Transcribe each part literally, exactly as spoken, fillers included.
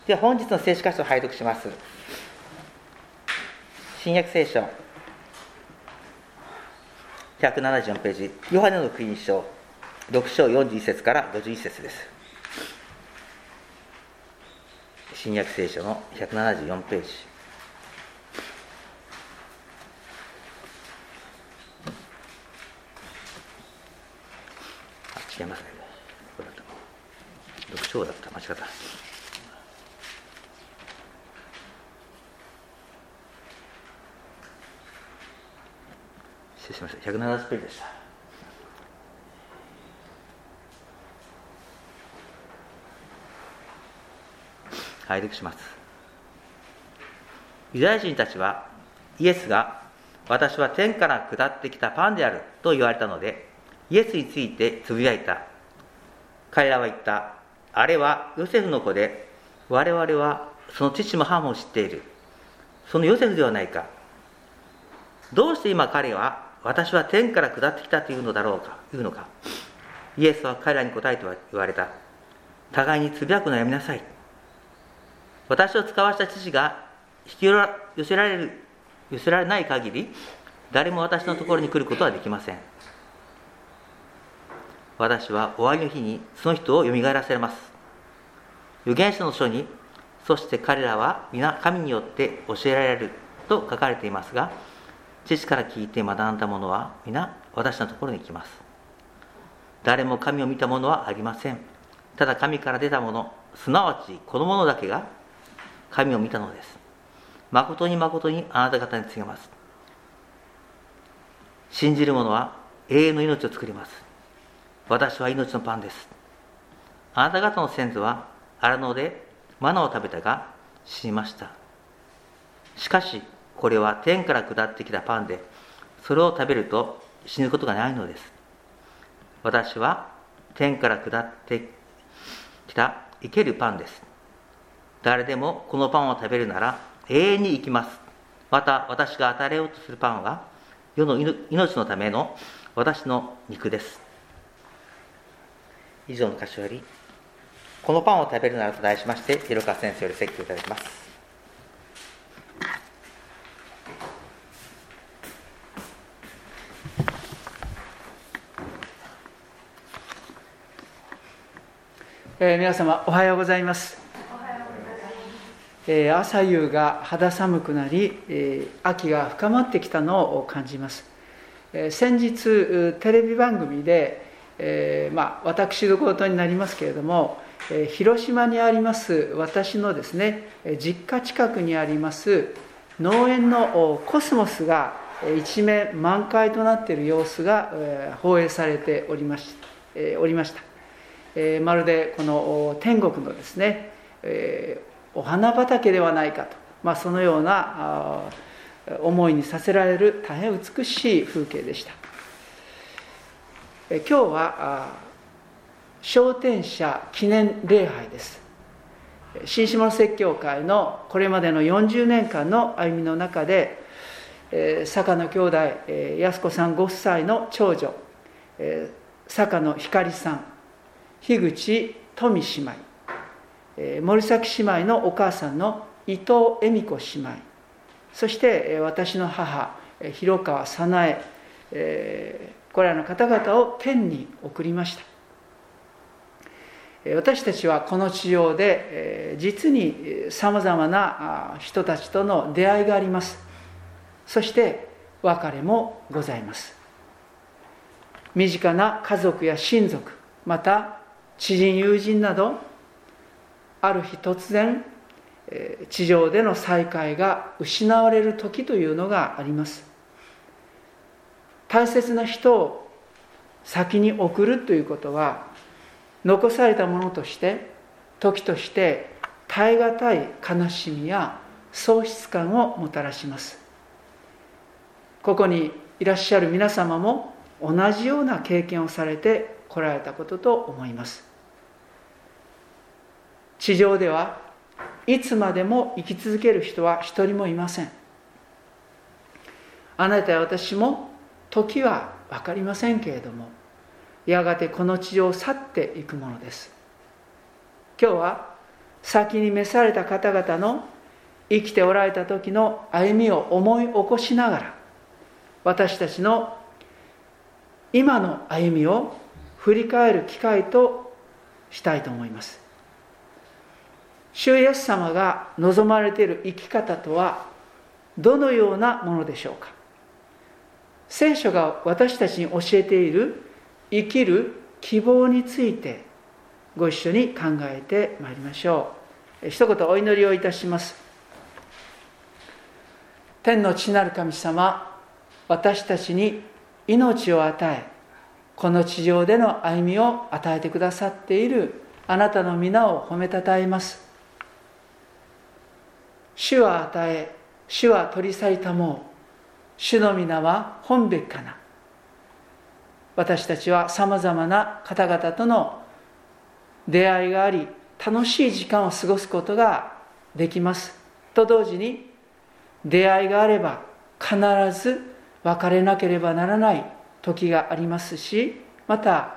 では本日の聖書箇所を拝読します。新約聖書ひゃくななじゅうよんページ、ヨハネの福音書ろく章よんじゅういち節からごじゅういち節です。新約聖書のひゃくななじゅうよんページ、あ、違いますね。ここだったろく章だった、間違った。失礼しました。ひゃくななじゅうページでした。拝読します。ユダヤ人たちはイエスが私は天から下ってきたパンであると言われたので、イエスについてつぶやいた。彼らは言った。あれはヨセフの子で、我々はその父も母も知っている。そのヨセフではないか。どうして今彼は私は天から下ってきたというのだろうか、言うのか。イエスは彼らに答えて言われた。互いにつぶやくのやめなさい。私を使わした父が引き寄せられる、寄せられない限り、誰も私のところに来ることはできません。私は終わりの日にその人をよみがえらせます。預言者の書に、そして彼らは皆神によって教えられると書かれていますが、父から聞いて学んだ者は皆私のところに来ます。誰も神を見た者はありません。ただ神から出た者、すなわちこの者だけが神を見たのです。誠に誠にあなた方に告げます。信じる者は永遠の命を作ります。私は命のパンです。あなた方の先祖は荒野でマナを食べたが死にました。しかしこれは天から下ってきたパンで、それを食べると死ぬことがないのです。私は天から下ってきた生けるパンです。誰でもこのパンを食べるなら永遠に生きます。また私が与えようとするパンは世の命のための私の肉です。以上の箇所より、このパンを食べるならと題しまして、広川先生より説教いただきます。 えー、皆様おはようございます。えー、朝夕が肌寒くなり、えー、秋が深まってきたのを感じます。えー、先日テレビ番組で、えーまあ、私事になりますけれども、えー、広島にあります私のですね実家近くにあります農園のコスモスが一面満開となっている様子が、えー、放映されておりまし、えー、おりました。えー、まるでこの天国のですね、えーお花畑ではないかと、まあ、そのような思いにさせられる大変美しい風景でした。今日は昇天者記念礼拝です。新下説教会のこれまでのよんじゅうねんかんの歩みの中で、坂野兄弟安子さんご夫妻の長女坂野光さん、樋口富姉妹、森崎姉妹のお母さんの伊藤恵美子姉妹、そして私の母広川早苗、これらの方々を天に送りました。私たちはこの地上で実にさまざまな人たちとの出会いがあります。そして別れもございます。身近な家族や親族、また知人友人など、ある日突然地上での再会が失われる時というのがあります。大切な人を先に送るということは、残されたものとして時として耐え難い悲しみや喪失感をもたらします。ここにいらっしゃる皆様も同じような経験をされてこられたことと思います。地上ではいつまでも生き続ける人は一人もいません。あなたや私も時は分かりませんけれども、やがてこの地上を去っていくものです。今日は先に召された方々の生きておられた時の歩みを思い起こしながら、私たちの今の歩みを振り返る機会としたいと思います。主イエス様が望まれている生き方とはどのようなものでしょうか。聖書が私たちに教えている生きる希望についてご一緒に考えてまいりましょう。一言お祈りをいたします。天の父なる神様、私たちに命を与え、この地上での歩みを与えてくださっているあなたの皆を褒めたたえます。主は与え、主は取り去りたもう、主の皆は本べきかな。私たちはさまざまな方々との出会いがあり、楽しい時間を過ごすことができますと同時に、出会いがあれば必ず別れなければならない時がありますし、また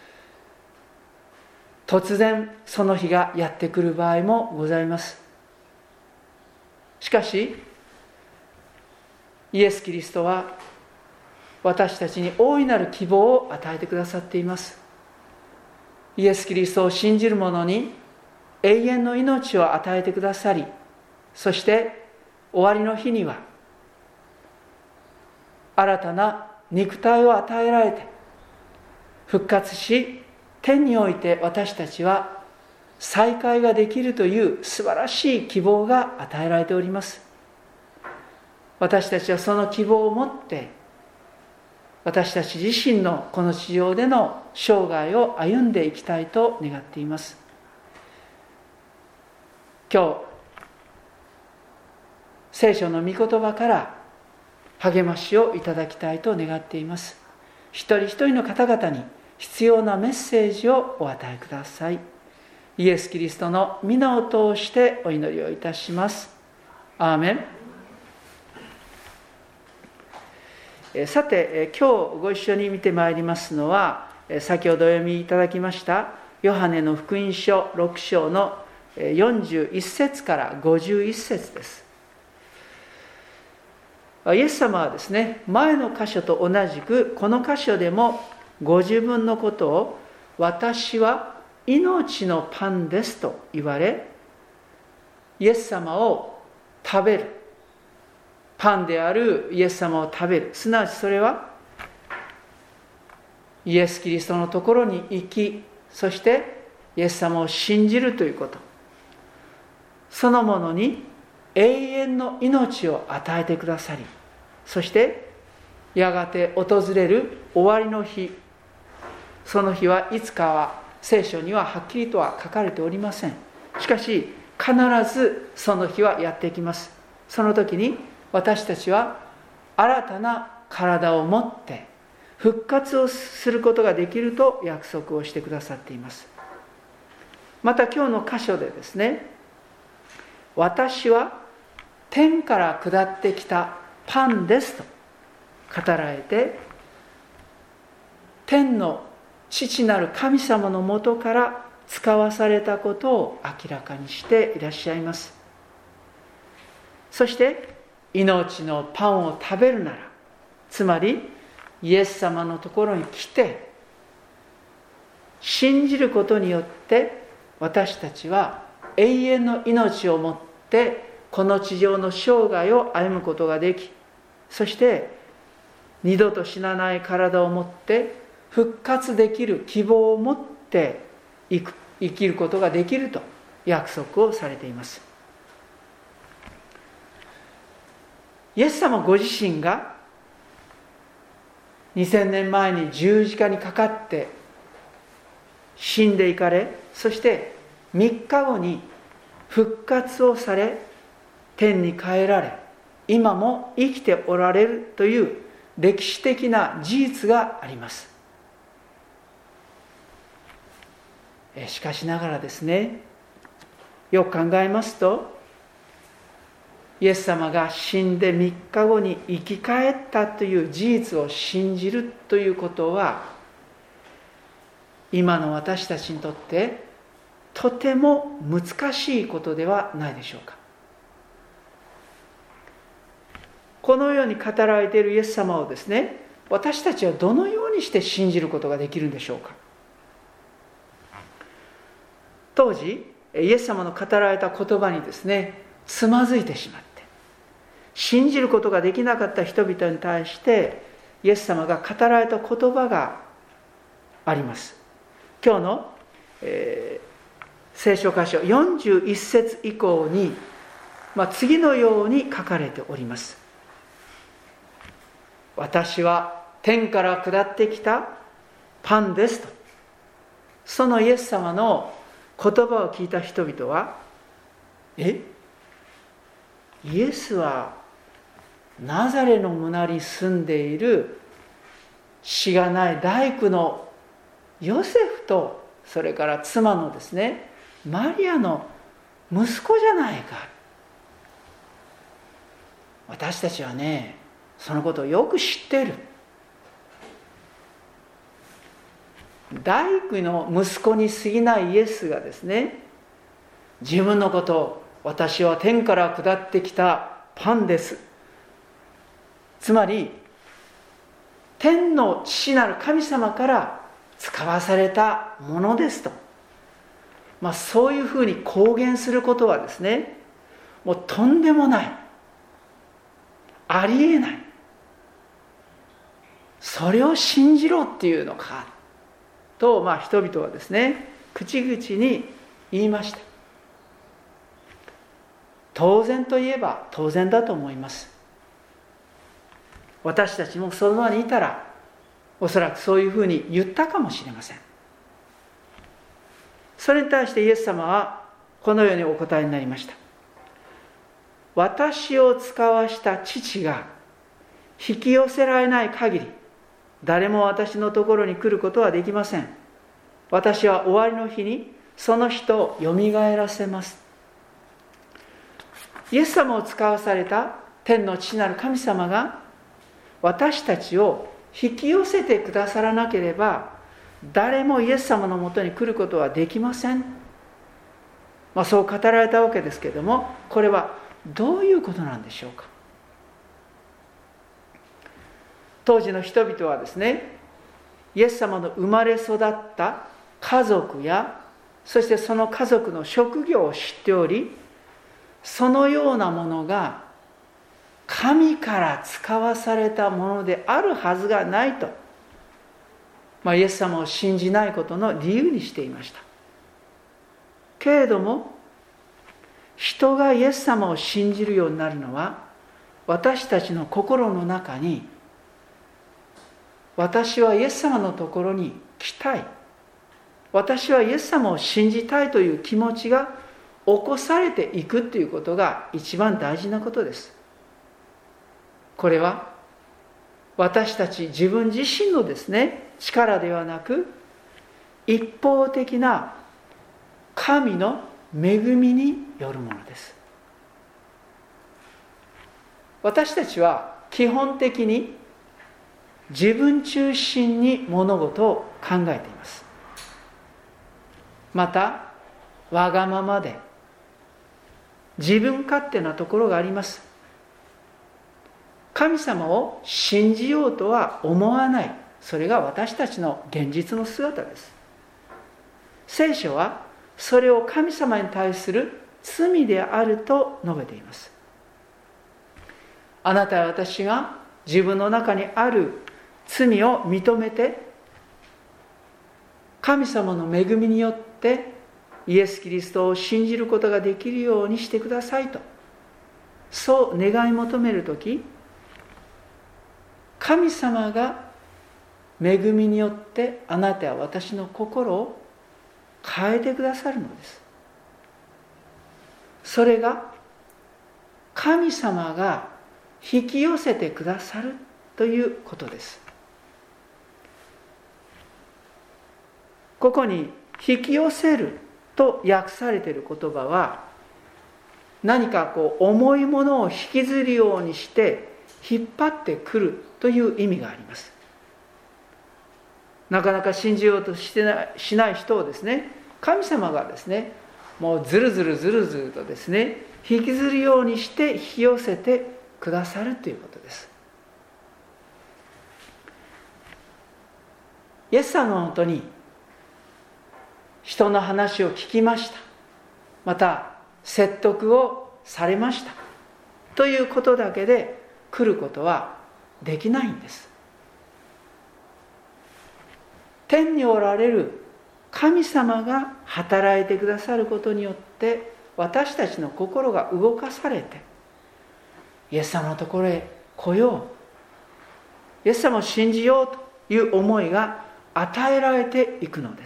突然その日がやってくる場合もございます。しかしイエス・キリストは私たちに大いなる希望を与えてくださっています。イエス・キリストを信じる者に永遠の命を与えてくださり、そして終わりの日には新たな肉体を与えられて復活し、天において私たちは再会ができるという素晴らしい希望が与えられております。私たちはその希望を持って私たち自身のこの地上での生涯を歩んでいきたいと願っています。今日聖書の御言葉から励ましをいただきたいと願っています。一人一人の方々に必要なメッセージをお与えください。イエス・キリストの皆を通してお祈りをいたします。アーメン。さて、今日ご一緒に見てまいりますのは、先ほどお読みいただきましたヨハネの福音書ろく章のよんじゅういち節からごじゅういち節です。イエス様はですね、前の箇所と同じくこの箇所でもご自分のことを私は命のパンですと言われ、イエス様を食べる、パンであるイエス様を食べる、すなわちそれはイエス・キリストのところに行き、そしてイエス様を信じるということ、そのものに永遠の命を与えてくださり、そしてやがて訪れる終わりの日、その日はいつかは聖書にははっきりとは書かれておりません。しかし必ずその日はやってきます。その時に私たちは新たな体を持って復活をすることができると約束をしてくださっています。また今日の箇所でですね、私は天から下ってきたパンですと語られて、天の父なる神様のもとから使わされたことを明らかにしていらっしゃいます。そして命のパンを食べるなら、つまりイエス様のところに来て信じることによって私たちは永遠の命を持ってこの地上の生涯を歩むことができ、そして二度と死なない体を持って復活できる希望を持って生く生きることができると約束をされています。イエス様ご自身がにせんねんまえに十字架にかかって死んでいかれ、そしてみっかごに復活をされ天に帰られ、今も生きておられるという歴史的な事実があります。しかしながらですね、よく考えますと、イエス様が死んでみっかごに生き返ったという事実を信じるということは、今の私たちにとってとても難しいことではないでしょうか。このように語られているイエス様をですね、私たちはどのようにして信じることができるんでしょうか。当時イエス様の語られた言葉にですね、つまずいてしまって信じることができなかった人々に対してイエス様が語られた言葉があります。今日の、えー、聖書箇所よんじゅういっ節以降に、まあ、次のように書かれております。私は天から下ってきたパンですと。そのイエス様の言葉を聞いた人々は、えイエスはナザレの村に住んでいるしがない大工のヨセフと、それから妻のですねマリアの息子じゃないか。私たちはねそのことをよく知っている。大工の息子に過ぎないイエスがですね、自分のことを私は天から下ってきたパンです、つまり天の父なる神様から使わされたものですと、まあ、そういうふうに公言することはですね、もうとんでもない、ありえない、それを信じろっていうのかと、まあ、人々はですね口々に言いました。当然といえば当然だと思います。私たちもその場にいたらおそらくそういうふうに言ったかもしれません。それに対してイエス様はこのようにお答えになりました。私を使わした父が引き寄せられない限り誰も私のところに来ることはできません。私は終わりの日にその人をよみがえらせます。イエス様を使わされた天の父なる神様が私たちを引き寄せてくださらなければ誰もイエス様のもとに来ることはできません。まあ、そう語られたわけですけれども、これはどういうことなんでしょうか。当時の人々はですね、イエス様の生まれ育った家族やそしてその家族の職業を知っており、そのようなものが神から使わされたものであるはずがないと、まあ、イエス様を信じないことの理由にしていました。けれども人がイエス様を信じるようになるのは、私たちの心の中に私はイエス様のところに来たい、私はイエス様を信じたいという気持ちが起こされていくということが一番大事なことです。これは私たち自分自身のですね力ではなく、一方的な神の恵みによるものです。私たちは基本的に自分中心に物事を考えています。またわがままで自分勝手なところがあります。神様を信じようとは思わない、それが私たちの現実の姿です。聖書はそれを神様に対する罪であると述べています。あなたや私が自分の中にある罪を認めて、神様の恵みによってイエス・キリストを信じることができるようにしてくださいと、そう願い求めるとき、神様が恵みによってあなたや私の心を変えてくださるのです。それが神様が引き寄せてくださるということです。ここに引き寄せると訳されている言葉は、何かこう重いものを引きずるようにして引っ張ってくるという意味があります。なかなか信じようとしてないしない人をですね、 神様がですね、もうずるずるずるずるとですね、引きずるようにして引き寄せてくださるということです。イエス様のもとに人の話を聞きました、また説得をされましたということだけで来ることはできないんです。天におられる神様が働いてくださることによって私たちの心が動かされて、イエス様のところへ来よう、イエス様を信じようという思いが与えられていくのです。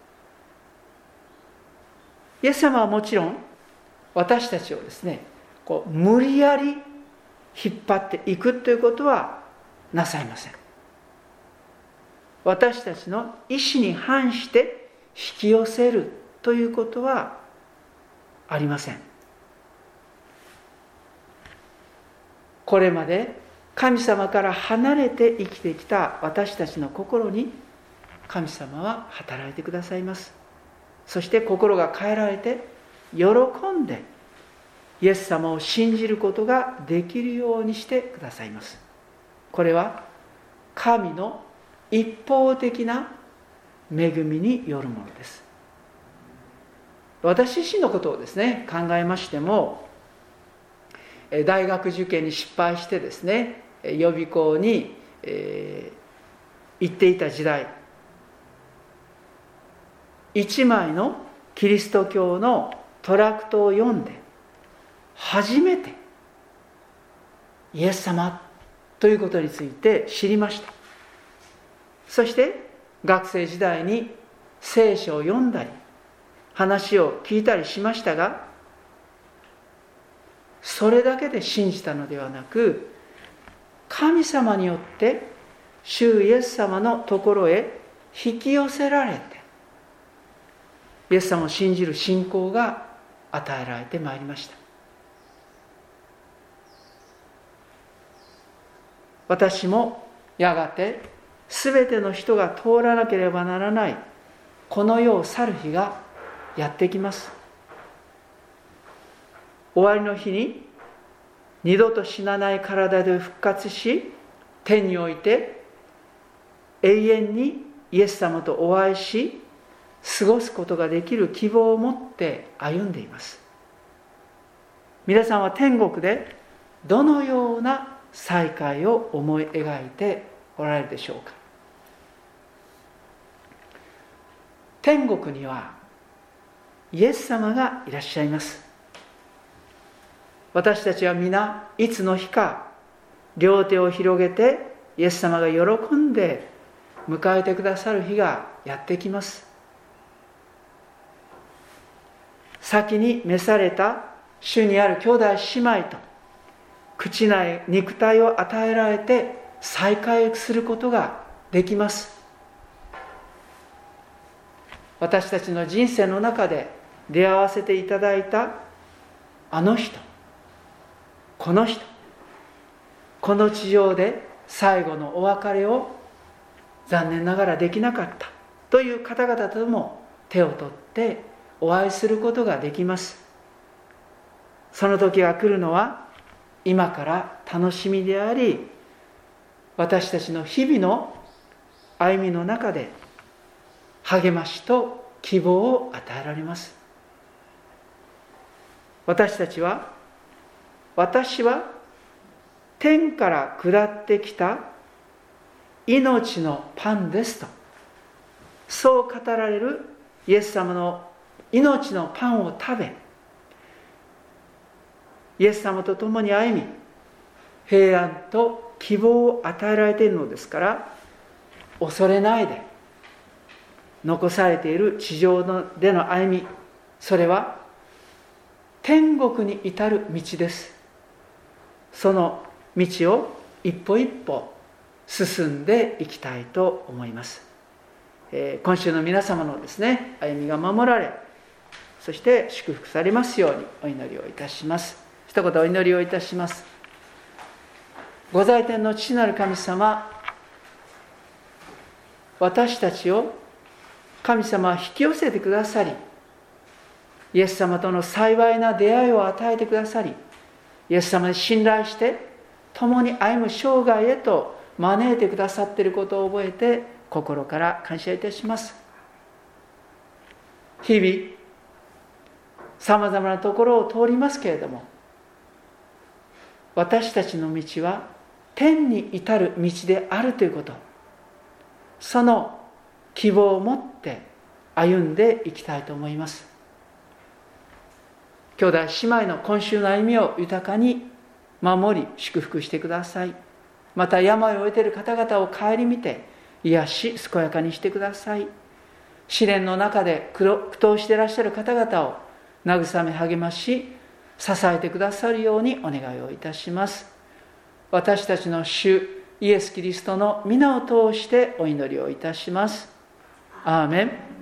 イエス様はもちろん私たちをですね、こう無理やり引っ張っていくということはなさいません。私たちの意思に反して引き寄せるということはありません。これまで神様から離れて生きてきた私たちの心に神様は働いてくださいます。そして心が変えられて喜んでイエス様を信じることができるようにしてくださいます。これは神の一方的な恵みによるものです。私自身のことをですね、考えましても、大学受験に失敗してですね、予備校に、えー、行っていた時代、一枚のキリスト教のトラクトを読んで初めてイエス様ということについて知りました。そして学生時代に聖書を読んだり話を聞いたりしましたが、それだけで信じたのではなく、神様によって主イエス様のところへ引き寄せられて、イエス様を信じる信仰が与えられてまいりました。私もやがてすべての人が通らなければならないこの世を去る日がやってきます。終わりの日に二度と死なない体で復活し、天において永遠にイエス様とお会いし過ごすことができる希望を持って歩んでいます。皆さんは天国でどのような再会を思い描いておられるでしょうか。天国にはイエス様がいらっしゃいます。私たちは皆いつの日か両手を広げてイエス様が喜んで迎えてくださる日がやってきます。先に召された主にある兄弟姉妹と朽ちない肉体を与えられて再会することができます。私たちの人生の中で出会わせていただいたあの人、この人、この地上で最後のお別れを残念ながらできなかったという方々とも手を取ってお会いすることができます。その時が来るのは今から楽しみであり、私たちの日々の歩みの中で励ましと希望を与えられます。私たちは、私は天から下ってきた命のパンですと、そう語られるイエス様の命のパンを食べ、イエス様と共に歩み、平安と希望を与えられているのですから、恐れないで残されている地上での歩み、それは天国に至る道です。その道を一歩一歩進んでいきたいと思います。えー、今週の皆様のですね、歩みが守られ、そして祝福されますようにお祈りをいたします。一言お祈りをいたします。ご在天の父なる神様、私たちを神様は引き寄せてくださり、イエス様との幸いな出会いを与えてくださり、イエス様に信頼して共に歩む生涯へと招いてくださっていることを覚えて、心から感謝いたします。日々さまざまなところを通りますけれども、私たちの道は天に至る道であるということ、その希望を持って歩んでいきたいと思います。兄弟姉妹の今週の歩みを豊かに守り祝福してください。また病を終えている方々を顧みて癒し健やかにしてください。試練の中で苦闘していらっしゃる方々を慰め励まし支えてくださるようにお願いをいたします。私たちの主イエス・キリストの皆を通してお祈りをいたします。アーメン。